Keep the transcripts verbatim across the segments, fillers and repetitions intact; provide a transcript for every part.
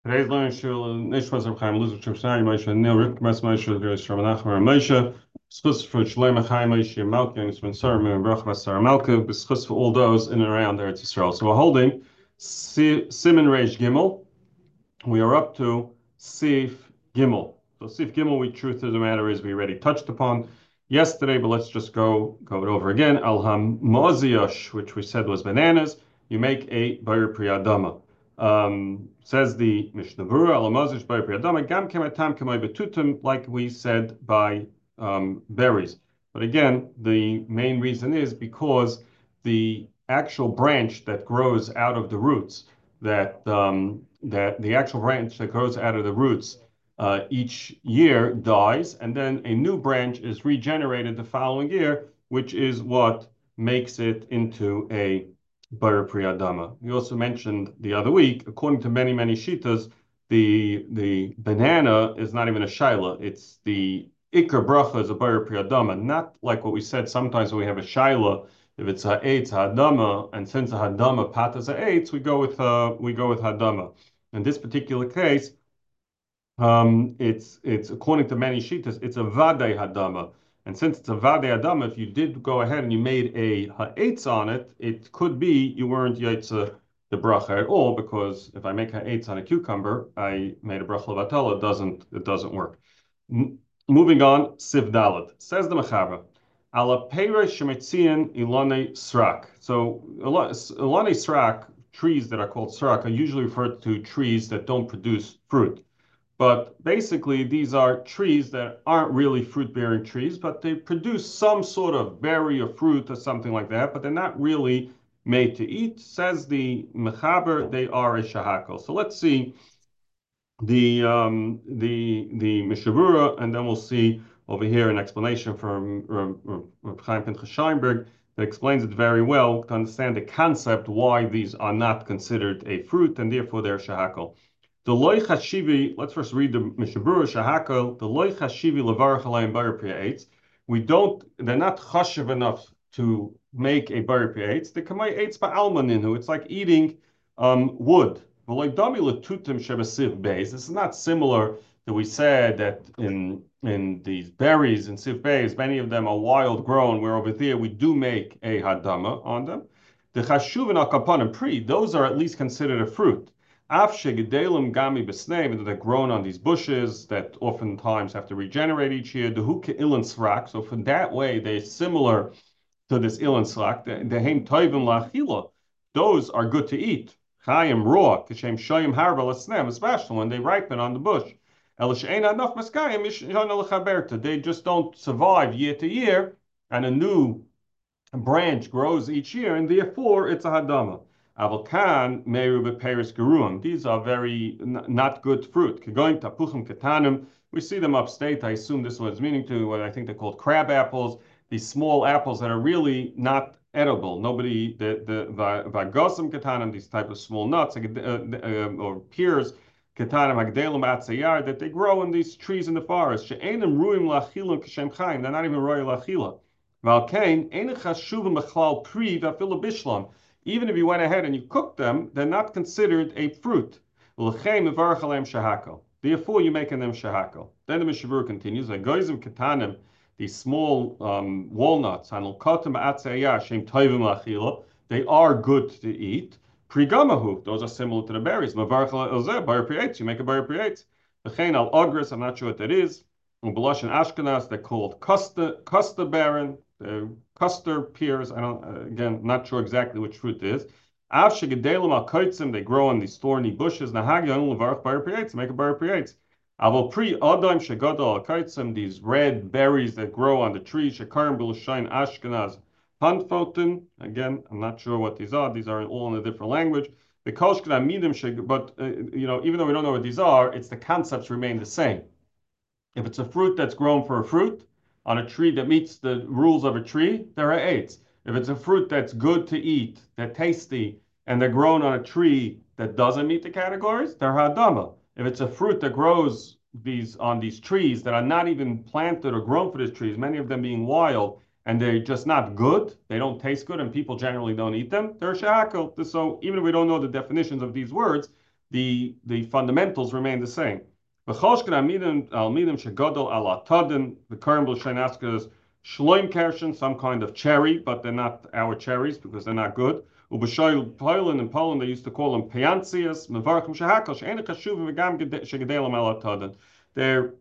Today's learning shul Nishmas of Chaim Luzer Shemshai Moshe Nil Rik Mas Moshe Gris Ramanach Mar Moshe Schus for Shleim Chaim Moshe Malka and Spencer Mir Brach Masar Malka Schus for all those in and around Eretz Yisrael. So we're holding Siman Reish Gimel. We are up to Sif Gimel. So Sif Gimel, we truth of the matter is we already touched upon yesterday, but let's just go go it over again. Al Hamoziosh, which we said was bananas. You make a Bayer Priyadama. Um, says the Mishnah Berurah, Al Hamoziosh Bayer Priyadama, Gam Kematam Kemay Betutum, like we said by um, berries. But again, the main reason is because the actual branch that grows out of the roots, that um, that the actual branch that grows out of the roots uh, each year dies, and then a new branch is regenerated the following year, which is what makes it into a Bar Priyadama. We also mentioned the other week, according to many, many shitas, the the banana is not even a shaila. It's the Iker bracha is a Bar Priyadama, not like what we said sometimes when we have a shaila. If it's a eitz hadama, and since a hadama patas a eitz, we go with uh, we go with hadama. In this particular case, um, it's it's according to many shitas, it's a vadei hadama, and since it's a vadei hadama, if you did go ahead and you made a ha'etz on it, it could be you weren't yetza the bracha at all, because if I make ha'etz on a cucumber, I made a bracha levatala. It doesn't it doesn't work. M moving on, siv dalet says the mechaber. Ala peira shemetzian ilane srak. So ilane srak, trees that are called srak, are usually referred to trees that don't produce fruit. But basically, these are trees that aren't really fruit-bearing trees, but they produce some sort of berry or fruit or something like that, but they're not really made to eat. Says the Mechaber, they are a shahakal. So let's see the um, the the Mishnah Berurah, and then we'll see over here an explanation from Reb Chaim Pinchas Scheinberg that explains it very well to understand the concept why these are not considered a fruit and therefore they're shahakal. The loy chashivi. Let's first read the Mishnah Berurah shahakal. The loy chashivi levarach alayim bar eitz. We don't. They're not chashiv enough to make a bar eitz. The kamay eitz ba'almaninu. It's like eating um, wood. This is not similar that we said that in in these berries in Sif Beis, many of them are wild grown, where over there we do make a hadama on them. The chashuv and akapan pri, those are at least considered a fruit. Af shegedelim gami besnei, even though they're grown on these bushes that oftentimes have to regenerate each year. The huke ilan srak, so for that way they're similar to this ilan srak. The heim toivim lachila, those are good to eat. Chayim raw, kishem shoyim harba lasnem, especially when they ripen on the bush. They just don't survive year to year, and a new branch grows each year, and therefore it's a hadama. Avalkan meru beperis geruim. These are very n- not good fruit. Kegoin tapuchim ketanim. We see them upstate. I assume this was meaning to what I think they're called crab apples. These small apples that are really not edible. Nobody the the vagosim ketanim. These type of small nuts uh, uh, or pears ketanim hagdelim atzayar that they grow in these trees in the forest. She'enim ruim lachilum kashem chaim. They're not even royal lachila. Even if you went ahead and you cooked them, they're not considered a fruit. Therefore, you're making them shahakal. Then the Mishnah Berurah continues, these small um, walnuts, they are good to eat. Those are similar to the berries. You make a bar prietz. I'm not sure what that is. In Blush and Ashkenaz, they're called Custer, Custer Baron, uh, Custer pears. I don't, uh, again, not sure exactly which fruit it is. They grow on these thorny bushes. Make a bar prietz. Avol pri adam shegadol kaitzim, these red berries that grow on the tree. Shekarim b'lushain Ashkenaz handfoten. Again, I'm not sure what these are. These are all in a different language. The koshkana midim, but uh, you know, even though we don't know what these are, it's the concepts remain the same. If it's a fruit that's grown for a fruit on a tree that meets the rules of a tree, there are eights. If it's a fruit that's good to eat, they're tasty, and they're grown on a tree that doesn't meet the categories, they're hadama. If it's a fruit that grows these on these trees that are not even planted or grown for these trees, many of them being wild, and they're just not good, they don't taste good, and people generally don't eat them, they're shahakal. So even if we don't know the definitions of these words, the, the fundamentals remain the same. The Kern B'Shein Shloim Kershin, some kind of cherry, but they're not our cherries because they're not good. Ubeshoil Poland in Poland they used to call them Piancias, Mevarchim Shahakal, She'ena Chashuvim V'gam Shegedelim Ala Tadan. They're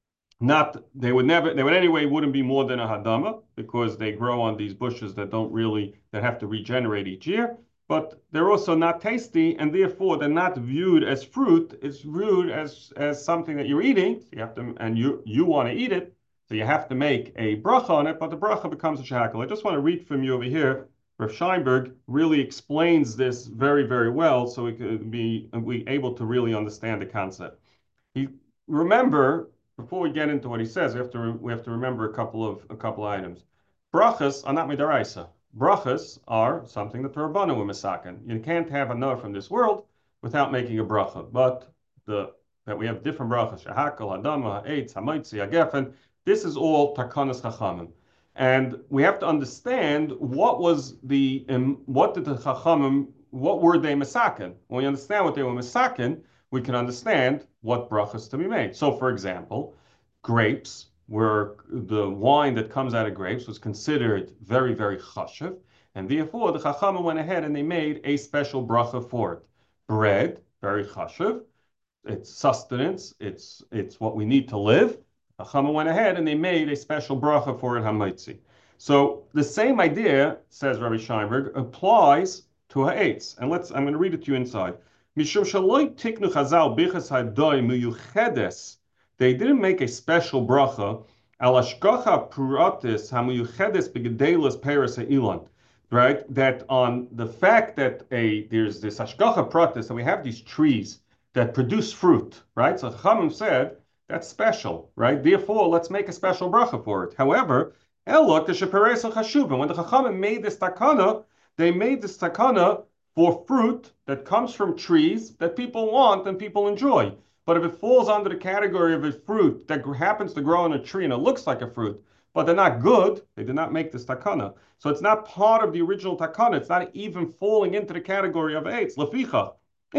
not, they would never, they would anyway wouldn't be more than a hadama because they grow on these bushes that don't really, that have to regenerate each year. But they're also not tasty, and therefore they're not viewed as fruit. It's viewed as as something that you're eating. You have to, and you you want to eat it. So you have to make a bracha on it, but the bracha becomes a shahakal. I just want to read from you over here. Rav Scheinberg really explains this very, very well, so we could be we able to really understand the concept. He remember before we get into what he says, we have to we have to remember a couple of a couple of items. Brachas are not midaraisa. Brachas are something that the Rabbanu were misaken. You can't have a noah from this world without making a bracha. But the that we have different brachas, shahakal, hadama, eitz, hamaitzi, hagefen. This is all takanas chachamim, and we have to understand what was the um, what did the chachamim, what were they misaken? When we understand what they were misaken, we can understand what brachas to be made. So, for example, grapes were the wine that comes out of grapes was considered very, very chashiv, and therefore the chachamim went ahead and they made a special bracha for it. Bread, very chashiv. It's sustenance. It's it's what we need to live. Chachama went ahead and they made a special bracha for it, hamaitzi. So the same idea, says Rabbi Scheinberg, applies to ha'etz. And let's, I'm going to read it to you inside. Mishum shaloi tiknu chazal bichas hadoi muyuchedes. They didn't make a special bracha al ashgacha puratis hamuyuchedes begedelas peres ha'ilan. Right? That on the fact that a there's this ashgacha pratis, and we have these trees that produce fruit, right? So Chachamim said, that's special, right? Therefore, let's make a special bracha for it. However, Elok, the Sheperes Chashuvim, when the Chachamim made this takana, they made this takana for fruit that comes from trees that people want and people enjoy. But if it falls under the category of a fruit that happens to grow on a tree and it looks like a fruit, but they're not good, they did not make this takana. So it's not part of the original takana. It's not even falling into the category of eitz. Leficha.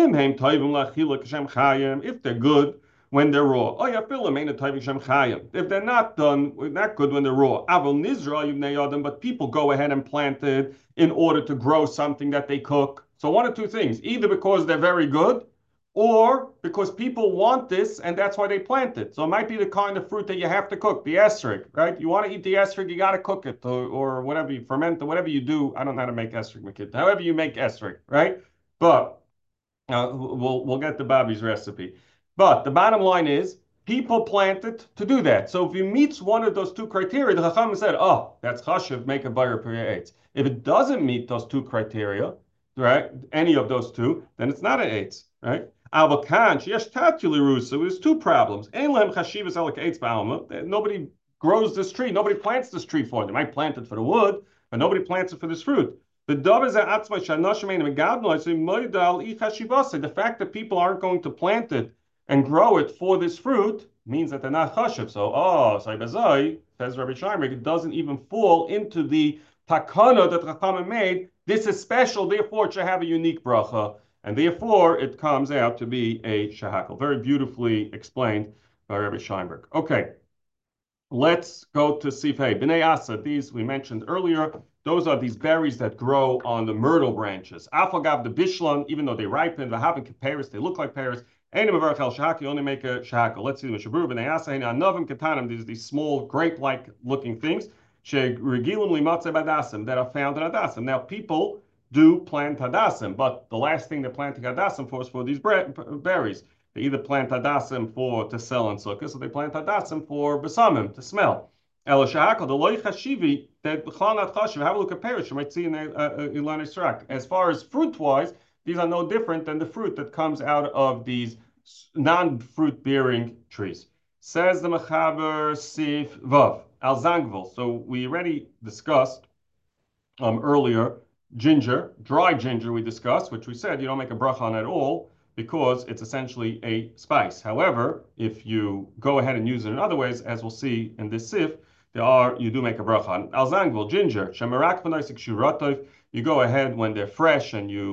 If they're good when they're raw. If they're not done, not good when they're raw. But people go ahead and plant it in order to grow something that they cook. So one of two things, either because they're very good or because people want this and that's why they plant it. So it might be the kind of fruit that you have to cook, the esrog, right? You want to eat the esrog, you got to cook it or, or whatever you ferment or whatever you do. I don't know how to make esrog, my kid. However you make esrog, right? But uh, we'll, we'll get to Bobby's recipe. But the bottom line is, people planted to do that. So if you meet one of those two criteria, the Chacham said, oh, that's chashiv, make a bayar eitz. If it doesn't meet those two criteria, right, any of those two, then it's not an eitz, right? So there's two problems. Nobody grows this tree. Nobody plants this tree for it. They might plant it for the wood, but nobody plants it for this fruit. The fact that people aren't going to plant it and grow it for this fruit means that they're not chashiv. So, oh, says Rabbi Scheinberg, it doesn't even fall into the takana that Chachamim made. This is special, therefore it should have a unique bracha, and therefore it comes out to be a shahakal. Very beautifully explained by Rabbi Scheinberg. Okay, let's go to Sifhei. B'nai Asa, these we mentioned earlier. Those are these berries that grow on the myrtle branches. Afagav the bishlan, even though they ripen, the having pears, they look like pears. You only make a shahakal. Let's see the Shabur b'nei Asa. Anavim ketanim. These these small grape-like looking things. Sheregilim limatzeh badasim that are found in hadasim. Now people do plant hadasim, but the last thing they're planting hadasim for is for these berries. They either plant hadasim for to sell in sukkahs, or they plant hadasim for besamim to smell. El shahakal the loy chashivi that chalnat chashiv. Have a look at pears. You might see in Ilan Yisrak. As far as fruit-wise, these are no different than the fruit that comes out of these non-fruit bearing trees. Says the Mechaber Sif Vav Al Zangvel. So we already discussed um, earlier ginger, dry ginger we discussed, which we said you don't make a bracha on at all because it's essentially a spice. However, if you go ahead and use it in other ways, as we'll see in this Sif, there are, you do make a bracha on. Al Zangvel, ginger, Shemarak V'Noisik Shuratov, you go ahead when they're fresh and you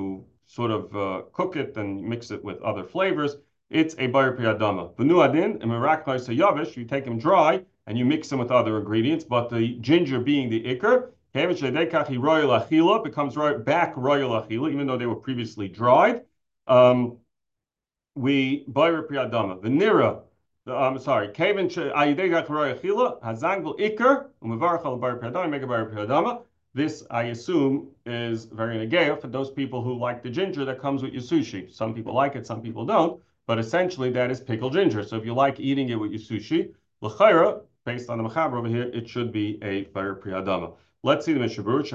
sort of uh, cook it and mix it with other flavors, it's a Bayer Priyadama. V'nu adin, and Merak Yavish, you take them dry and you mix them with other ingredients, but the ginger being the ikr, becomes back royal achila, even though they were previously dried. Um, we Bayer Priyadama. V'nira, I'm sorry, Kevin Ayidegach royal achila, hazangul ikr, umevarach al Bayer Priyadama, make a Bayer Priyadama. This, I assume, is very negaya for those people who like the ginger that comes with your sushi. Some people like it, some people don't, but essentially that is pickled ginger. So if you like eating it with your sushi, l'chayra, based on the mechaber over here, it should be a Bayer Priyadama. Let's see the Mishnah Berurah.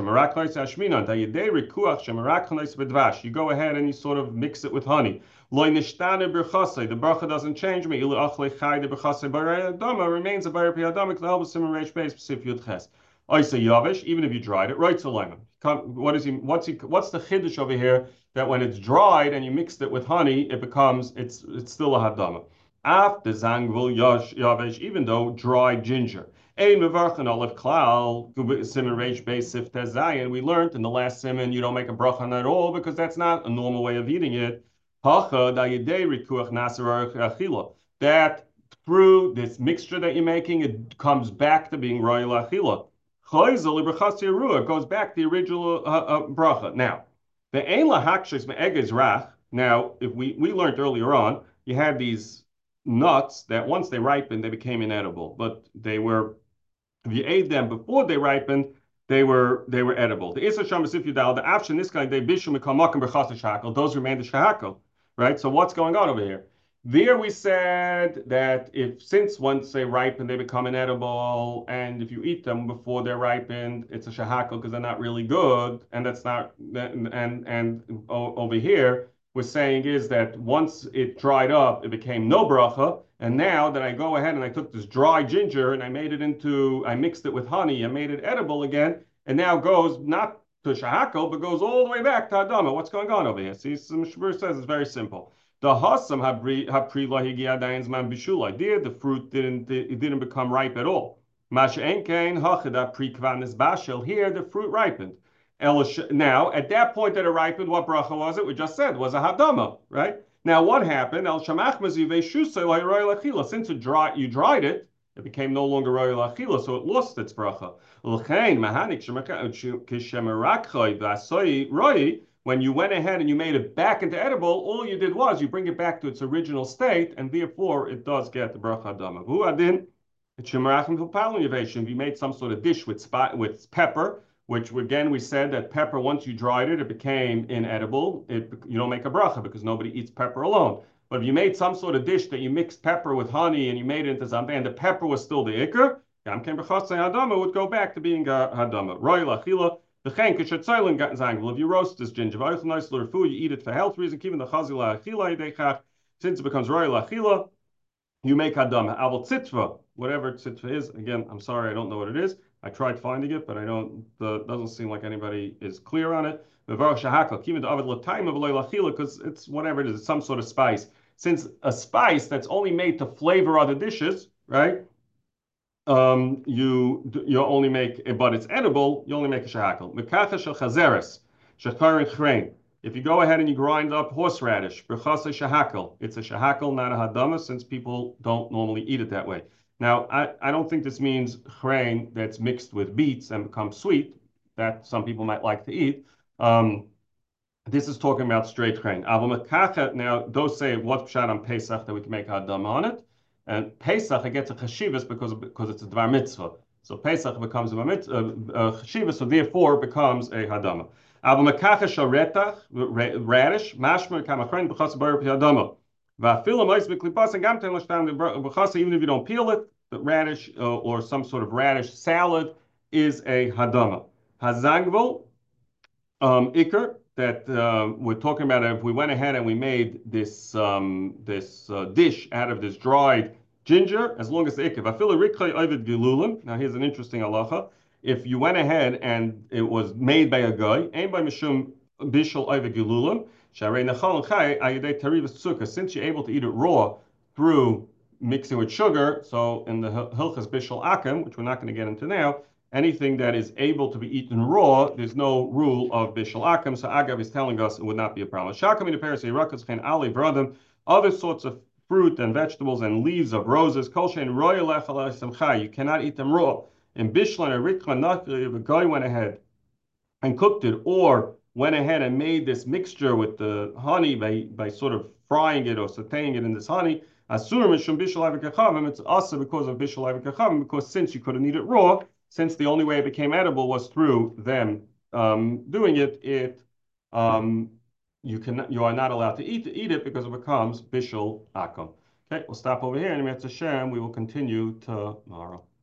You go ahead and you sort of mix it with honey. The bracha doesn't change me. The remains a Bayer Priyadama. I say yavish, even if you dried it, right? So what is he? What's he? What's the chiddush over here? That when it's dried and you mixed it with honey, it becomes it's it's still a hadama. After zangvul yavish, even though dried ginger. Ein mevarchen olive klal siman reish beis sif tezayin. We learned in the last siman you don't make a bracha on at all because that's not a normal way of eating it. Hacha da yedei rikuach nasar achila. That through this mixture that you're making, it comes back to being royal achila. It goes back to the original uh, uh, bracha. Now, the ein lahakshis me'egez rach. Now, if we we learned earlier on, you had these nuts that once they ripened, they became inedible. But they were, if you ate them before they ripened, they were they were edible. The Isra Sham Sif Yudal, the Afshin, this guy, they bishum mekamakim berchas shakal. Those remain the shahakal, right? So what's going on over here? There we said that if since once they ripen, they become inedible, and if you eat them before they're ripened, it's a shahakal because they're not really good, and that's not and and, and over here we're saying is that once it dried up, it became no bracha, and now that I go ahead and I took this dry ginger and I made it into, I mixed it with honey and made it edible again, and now goes not to shahakal but goes all the way back to hadama. What's going on over here? See, Mishmur says it's very simple. The hasam hapri lahigia dayan's man bishul idea. The fruit didn't it didn't become ripe at all. Masha enkein hachada pri kvanis bashel. Here the fruit ripened. Now at that point that it ripened, what bracha was it? We just said was a hadama, right? Now what happened? El shamach mazive shusay royal achila. Since it dry, you dried it, it became no longer royal achila, so it lost its bracha. L'chein mahanik kishemerakchay v'asoi roi. When you went ahead and you made it back into edible, all you did was you bring it back to its original state, and therefore it does get the bracha hadama. Who adin? It's shemerachim v'palon yavation. If you made some sort of dish with spot with pepper, which again we said that pepper once you dried it, it became inedible. It you don't make a bracha because nobody eats pepper alone. But if you made some sort of dish that you mixed pepper with honey and you made it into zambeh, and the pepper was still the ikr, gam ken b'chasei hadama would go back to being a hadama. Royal achila. If you roast this ginger, you eat it for health reasons. Since it becomes royal achila, you make hadama. Aval tzitva, whatever tzitva is. Again, I'm sorry, I don't know what it is. I tried finding it, but I don't. The doesn't seem like anybody is clear on it. Because it's whatever it is, it's some sort of spice. Since a spice that's only made to flavor other dishes, right? Um, you you only make, but it's edible. You only make a shahakal. Mekacha shel chazeres shechar chrein. If you go ahead and you grind up horseradish, berchasa shahakal. It's a shahakal, not a hadama, since people don't normally eat it that way. Now, I, I don't think this means chrein that's mixed with beets and becomes sweet. That some people might like to eat. Um, this is talking about straight chrein. Now, those say what's pshat on Pesach that we can make hadama on it. And Pesach, it gets a chashivas because, because it's a dvar mitzvah. So Pesach becomes a, mitzvah, a, a chashivas, so therefore it becomes a hadama. Radish, mashmer kamachrein b'chas bar hadama. Even if you don't peel it, the radish uh, or some sort of radish salad is a hadama. Hazangvol, um, ikr, that uh, we're talking about, if we went ahead and we made this um, this uh, dish out of this dried ginger, as long as the ikr. Now here's an interesting halacha. If you went ahead and it was made by a guy, since you're able to eat it raw through mixing with sugar, so in the Hilchas Bishul Akim, which we're not going to get into now, anything that is able to be eaten raw, there's no rule of bishul akum. So Agav is telling us it would not be a problem. Shakam in Paris, Ali Bradim, other sorts of fruit and vegetables and leaves of roses. You cannot eat them raw. And Bishlan or Riklan, if a guy went ahead and cooked it, or went ahead and made this mixture with the honey by, by sort of frying it or sauteing it in this honey, Asur Mishum Bishul Avikachavim, it's also because of Bishul Avikachavim, because since you couldn't eat it raw, since the only way it became edible was through them um, doing it, it um, you can you are not allowed to eat eat it because it becomes bishul akum. Okay, we'll stop over here, and Hashem, we will continue tomorrow.